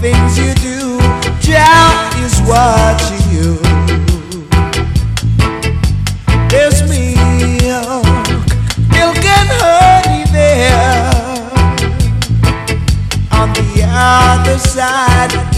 things you do. Jah is watching you. There's milk and honey there. On the other side